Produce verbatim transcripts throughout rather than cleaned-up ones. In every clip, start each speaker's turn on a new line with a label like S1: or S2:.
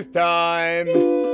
S1: youth time.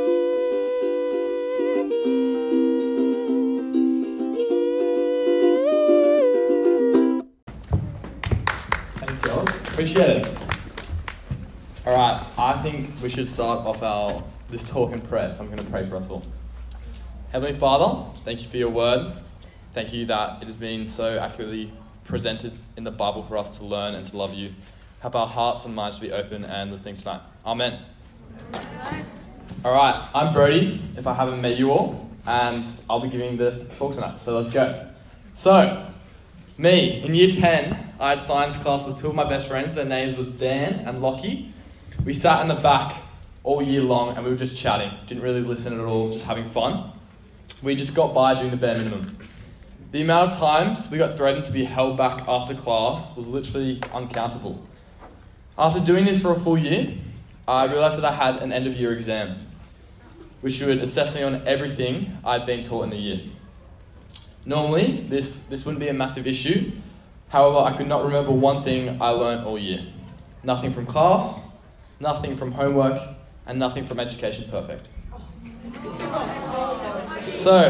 S2: Thanks, girls. Appreciate it. Alright, I think we should start off our this talk in prayer, so I'm going to pray for us all. Heavenly Father, thank you for your word. Thank you that it has been so accurately presented in the Bible for us to learn and to love you. Help our hearts and minds to be open and listening tonight. Amen. Alright, I'm Brody, if I haven't met you all, and I'll be giving the talk tonight, so let's go. So, me, in year ten, I had science class with two of my best friends. Their names was Dan and Lockie. We sat in the back all year long and we were just chatting. Didn't really listen at all, just having fun. We just got by doing the bare minimum. The amount of times we got threatened to be held back after class was literally uncountable. After doing this for a full year, I realised that I had an end of year exam, which would assess me on everything I'd been taught in the year. Normally, this, this wouldn't be a massive issue. However, I could not remember one thing I learnt all year. Nothing from class, nothing from homework, and nothing from Education Perfect. So,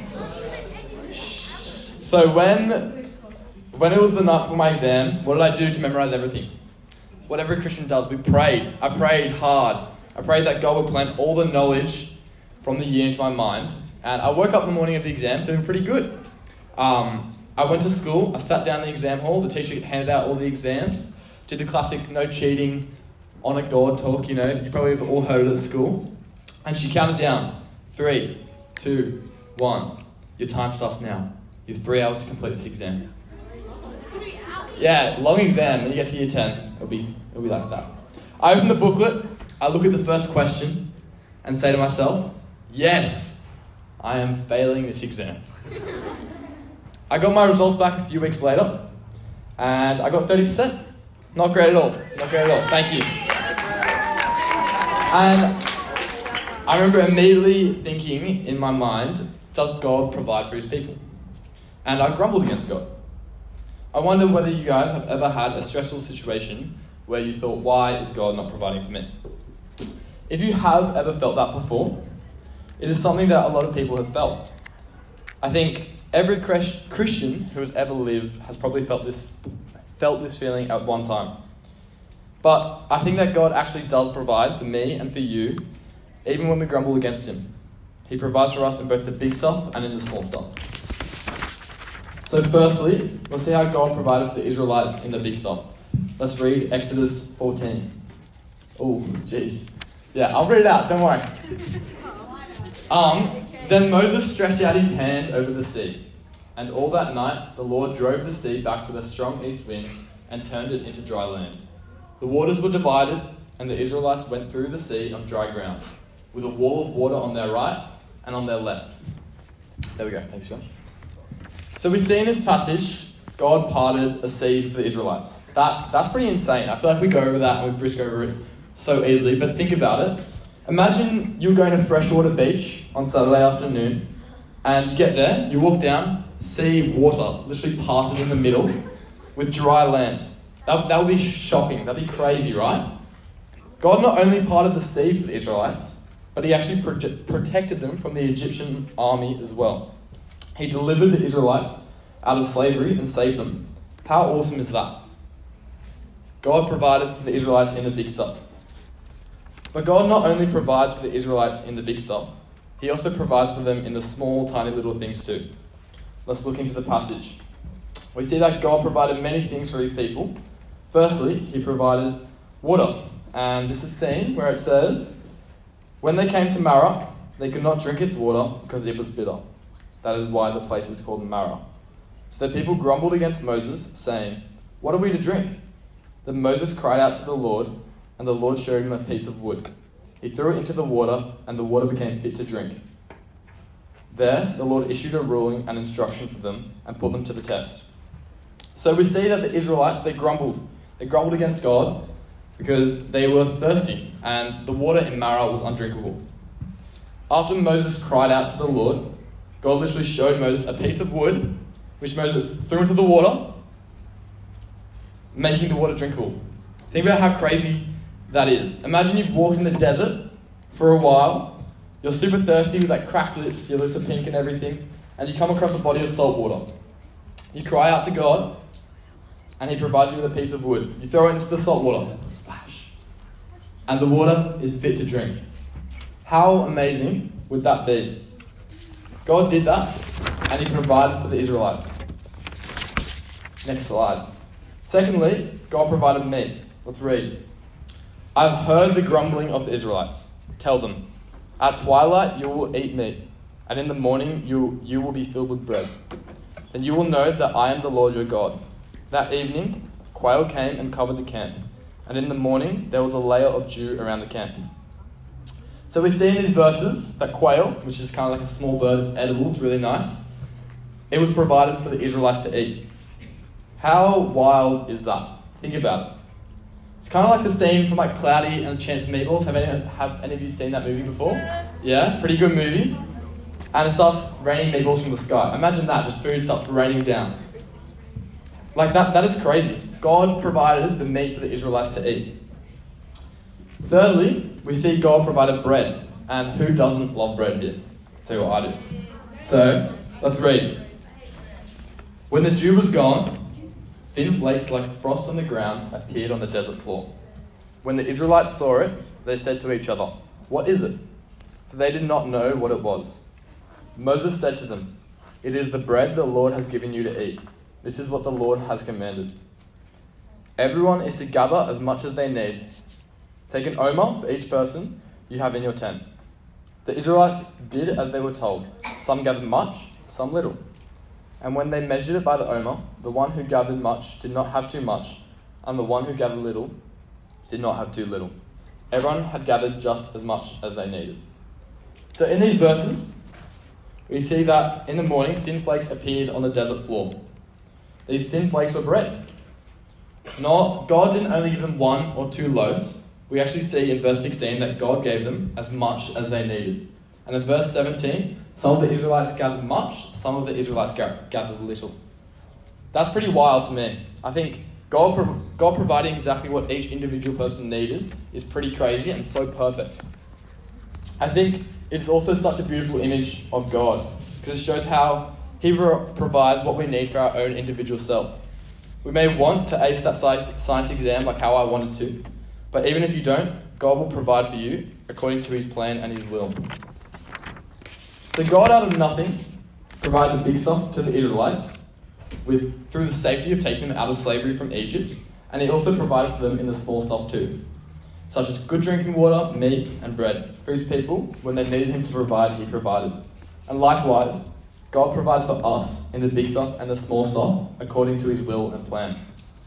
S2: so when, when it was the night for my exam, what did I do to memorise everything? What every Christian does, we prayed. I prayed hard. I prayed that God would plant all the knowledge from the year into my mind. And I woke up the morning of the exam feeling pretty good. Um, I went to school, I sat down in the exam hall, the teacher handed out all the exams, did the classic no cheating, on a God talk, you know, you probably have all heard it at school. And she counted down, three, two, one, your time starts now. You have three hours to complete this exam. Yeah, long exam, when you get to year ten, it'll be, it'll be like that. I open the booklet, I look at the first question, and say to myself, yes, I am failing this exam. I got my results back a few weeks later, and I got thirty percent. Not great at all, not great at all, thank you. And I remember immediately thinking in my mind, does God provide for his people? And I grumbled against God. I wonder whether you guys have ever had a stressful situation where you thought, why is God not providing for me? If you have ever felt that before, it is something that a lot of people have felt. I think every Christian who has ever lived has probably felt this, felt this feeling at one time. But I think that God actually does provide for me and for you, even when we grumble against him. He provides for us in both the big stuff and in the small stuff. So firstly, let's see how God provided for the Israelites in the big stuff. Let's read Exodus fourteen. Oh, jeez. Yeah, I'll read it out, don't worry. Um, then Moses stretched out his hand over the sea, and all that night the Lord drove the sea back with a strong east wind and turned it into dry land. The waters were divided, and the Israelites went through the sea on dry ground, with a wall of water on their right and on their left. There we go, thanks Josh. So we see in this passage, God parted a sea for the Israelites. That, that's pretty insane. I feel like we go over that and we brisk over it so easily, but think about it. Imagine you're going to Freshwater Beach on Saturday afternoon, and you get there, you walk down, see water literally parted in the middle with dry land. That, that would be shocking. That'd be crazy, right? God not only parted the sea for the Israelites, but he actually pro- protected them from the Egyptian army as well. He delivered the Israelites out of slavery and saved them. How awesome is that? God provided for the Israelites in the big stuff. But God not only provides for the Israelites in the big stuff, he also provides for them in the small, tiny little things too. Let's look into the passage. We see that God provided many things for his people. Firstly, he provided water. And this is seen where it says, when they came to Marah, they could not drink its water because it was bitter. That is why the place is called Marah. So the people grumbled against Moses, saying, what are we to drink? Then Moses cried out to the Lord, and the Lord showed him a piece of wood. He threw it into the water, and the water became fit to drink. There, the Lord issued a ruling and instruction for them, and put them to the test. So we see that the Israelites, they grumbled. They grumbled against God because they were thirsty, and the water in Marah was undrinkable. After Moses cried out to the Lord, God literally showed Moses a piece of wood, which Moses threw into the water, making the water drinkable. Think about how crazy that is. Imagine you've walked in the desert for a while, you're super thirsty with like cracked lips, your lips are pink and everything, and you come across a body of salt water. You cry out to God, and he provides you with a piece of wood. You throw it into the salt water, splash, and the water is fit to drink. How amazing would that be? God did that, and he provided for the Israelites. Next slide. Secondly, God provided meat. Let's read. I've heard the grumbling of the Israelites. Tell them, at twilight you will eat meat, and in the morning you, you will be filled with bread. Then you will know that I am the Lord your God. That evening, quail came and covered the camp, and in the morning there was a layer of dew around the camp. So we see in these verses that quail, which is kind of like a small bird, it's edible, it's really nice, it was provided for the Israelites to eat. How wild is that? Think about it. It's kind of like the scene from like Cloudy and Chance Meatballs. Have any, have any of you seen that movie before? Yeah, pretty good movie. And it starts raining meatballs from the sky. Imagine that, just food starts raining down. Like that, that is crazy. God provided the meat for the Israelites to eat. Thirdly, we see God provided bread. And who doesn't love bread here? I'll tell you what I do. So, let's read. When the dew was gone, thin flakes like frost on the ground appeared on the desert floor. When the Israelites saw it, they said to each other, "What is it?" For they did not know what it was. Moses said to them, "It is the bread the Lord has given you to eat. This is what the Lord has commanded. Everyone is to gather as much as they need. Take an omer for each person you have in your tent." The Israelites did as they were told. Some gathered much, some little. And when they measured it by the omer, the one who gathered much did not have too much, and the one who gathered little did not have too little. Everyone had gathered just as much as they needed. So in these verses, we see that in the morning, thin flakes appeared on the desert floor. These thin flakes were bread. Not, God didn't only give them one or two loaves. We actually see in verse sixteen that God gave them as much as they needed. And in verse seventeen, some of the Israelites gathered much, some of the Israelites gathered little. That's pretty wild to me. I think God, God providing exactly what each individual person needed is pretty crazy and so perfect. I think it's also such a beautiful image of God because it shows how He provides what we need for our own individual self. We may want to ace that science exam like how I wanted to, but even if you don't, God will provide for you according to His plan and His will. So God out of nothing provided the big stuff to the Israelites with through the safety of taking them out of slavery from Egypt, and He also provided for them in the small stuff too, such as good drinking water, meat, and bread. For His people, when they needed Him to provide, He provided. And likewise, God provides for us in the big stuff and the small stuff according to His will and plan.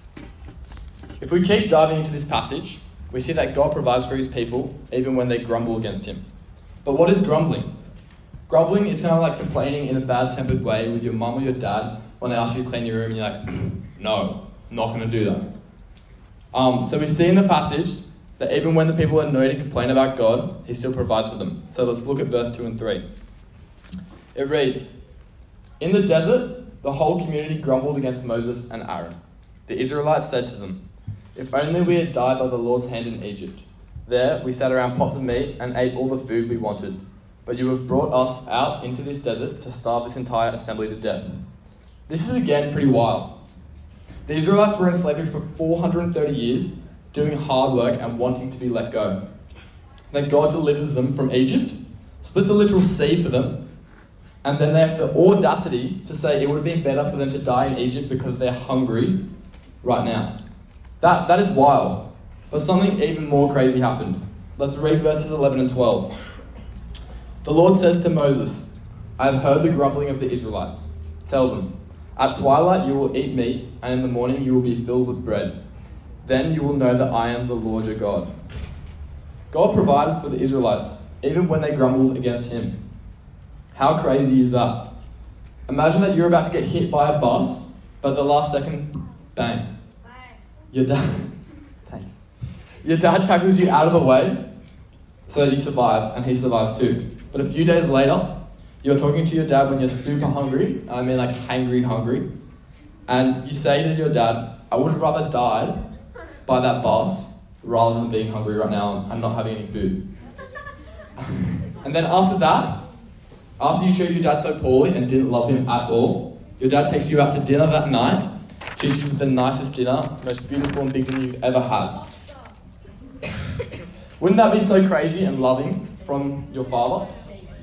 S2: If we keep diving into this passage, we see that God provides for His people even when they grumble against Him. But what is grumbling? Grumbling is kind of like complaining in a bad-tempered way with your mum or your dad when they ask you to clean your room and you're like, no, I'm not going to do that. Um, so we see in the passage that even when the people are annoyed and complain about God, He still provides for them. So let's look at verse two and three. It reads, "In the desert, the whole community grumbled against Moses and Aaron. The Israelites said to them, 'If only we had died by the Lord's hand in Egypt. There we sat around pots of meat and ate all the food we wanted. But you have brought us out into this desert to starve this entire assembly to death.'" This is again pretty wild. The Israelites were in slavery for four hundred thirty years, doing hard work and wanting to be let go. Then God delivers them from Egypt, splits a literal sea for them, and then they have the audacity to say it would have been better for them to die in Egypt because they're hungry right now. That, that is wild. But something even more crazy happened. Let's read verses eleven and twelve. The Lord says to Moses, "I have heard the grumbling of the Israelites. Tell them, at twilight you will eat meat, and in the morning you will be filled with bread. Then you will know that I am the Lord your God." God provided for the Israelites, even when they grumbled against Him. How crazy is that? Imagine that you're about to get hit by a bus, but at the last second, bang. Your dad, thanks. Your dad tackles you out of the way so that you survive, and he survives too. But a few days later, you're talking to your dad when you're super hungry, and I mean like hangry hungry, and you say to your dad, "I would have rather died by that bus rather than being hungry right now and not having any food." And then after that, after you treated your dad so poorly and didn't love him at all, your dad takes you out to dinner that night, treats you to the nicest dinner, most beautiful and big dinner you've ever had. Wouldn't that be so crazy and loving from your father?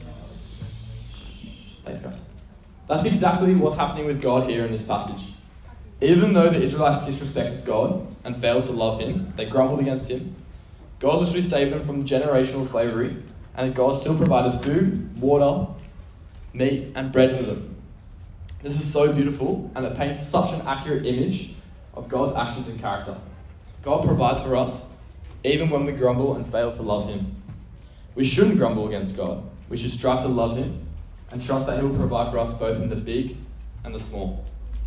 S2: Thanks, guys. That's exactly what's happening with God here in this passage. Even though the Israelites disrespected God and failed to love him, they grumbled against him, God literally saved them from generational slavery, and God still provided food, water, meat, and bread for them. This is so beautiful, and it paints such an accurate image of God's actions and character. God provides for us, even when we grumble and fail to love him. We shouldn't grumble against God. We should strive to love him and trust that he will provide for us both in the big and the small.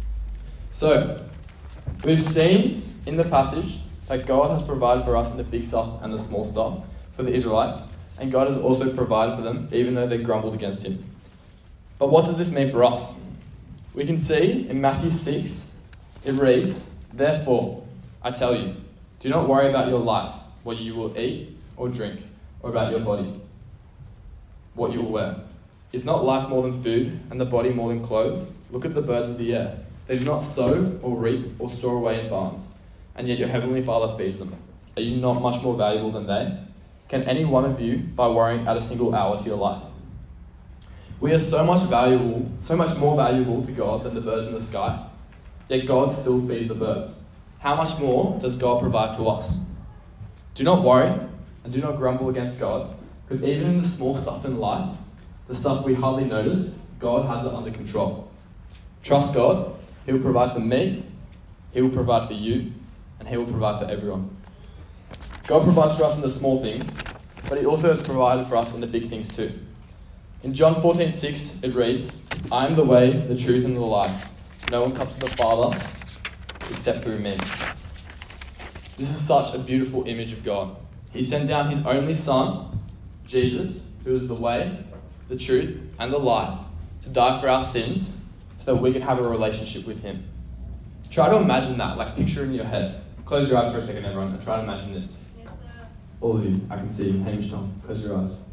S2: So, we've seen in the passage that God has provided for us in the big stuff and the small stuff for the Israelites, and God has also provided for them even though they grumbled against him. But what does this mean for us? We can see in Matthew six, it reads, "Therefore, I tell you, do not worry about your life, what you will eat or drink, or about your body, what you will wear. Is not life more than food, and the body more than clothes? Look at the birds of the air. They do not sow or reap or store away in barns, and yet your heavenly Father feeds them. Are you not much more valuable than they? Can any one of you, by worrying, add a single hour to your life?" We are so much valuable, so much more valuable to God than the birds in the sky, yet God still feeds the birds. How much more does God provide to us? Do not worry and do not grumble against God, because even in the small stuff in life, the stuff we hardly notice, God has it under control. Trust God. He will provide for me, he will provide for you, and he will provide for everyone. God provides for us in the small things, but he also has provided for us in the big things too. In John fourteen six, it reads, "I am the way, the truth, and the life. No one comes to the Father except through me." This is such a beautiful image of God. He sent down his only Son, Jesus, who is the way, the truth, and the life, to die for our sins so that we can have a relationship with him. Try to imagine that, like picture it in your head. Close your eyes for a second, everyone, and try to imagine this.
S1: Yes, sir.
S2: All of you, I can see you. Hamish, Tom, close your eyes.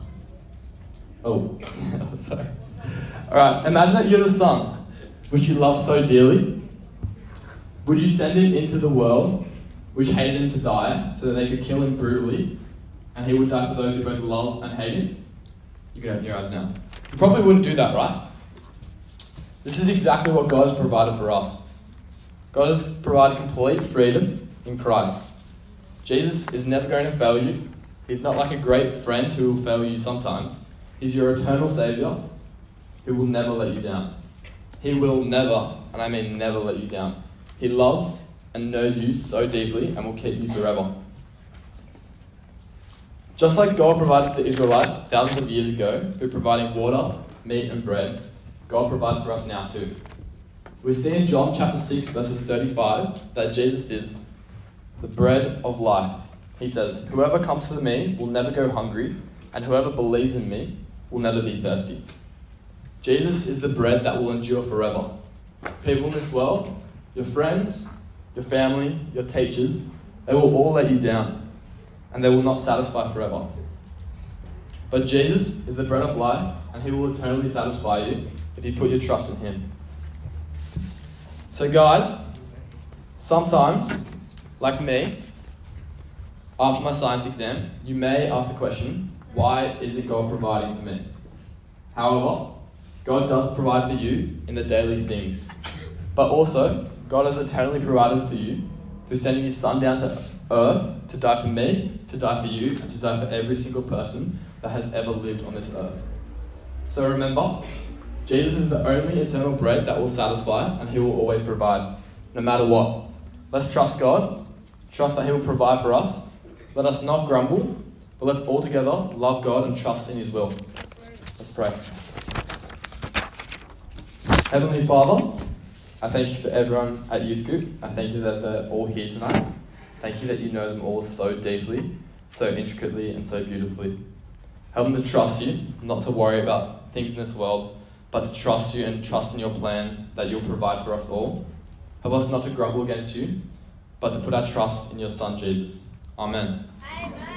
S2: Oh, sorry. Alright, imagine that you're the Son, which you love so dearly. Would you send him into the world, which hated him, to die, so that they could kill him brutally, and he would die for those who both love and hate him? You can open your eyes now. You probably wouldn't do that, right? This is exactly what God has provided for us. God has provided complete freedom in Christ. Jesus is never going to fail you. He's not like a great friend who will fail you sometimes. He's your eternal Saviour who will never let you down. He will never, and I mean never, let you down. He loves and knows you so deeply and will keep you forever. Just like God provided the Israelites thousands of years ago through providing water, meat and bread, God provides for us now too. We see in John chapter six verses thirty-five that Jesus is the bread of life. He says, "Whoever comes to me will never go hungry, and whoever believes in me will never be thirsty." Jesus is the bread that will endure forever. People in this world, your friends, your family, your teachers, they will all let you down, and they will not satisfy forever. But Jesus is the bread of life, and he will eternally satisfy you if you put your trust in him. So guys, sometimes, like me, after my science exam, you may ask the question, why isn't God providing for me? However, God does provide for you in the daily things. But also, God has eternally provided for you through sending his Son down to earth to die for me, to die for you, and to die for every single person that has ever lived on this earth. So remember, Jesus is the only eternal bread that will satisfy, and he will always provide, no matter what. Let's trust God, trust that he will provide for us. Let us not grumble, but let's all together love God and trust in his will. Let's pray. Heavenly Father, I thank you for everyone at Youth Group. I thank you that they're all here tonight. Thank you that you know them all so deeply, so intricately, and so beautifully. Help them to trust you, not to worry about things in this world, but to trust you and trust in your plan that you'll provide for us all. Help us not to grumble against you, but to put our trust in your Son, Jesus. Amen.
S1: Amen.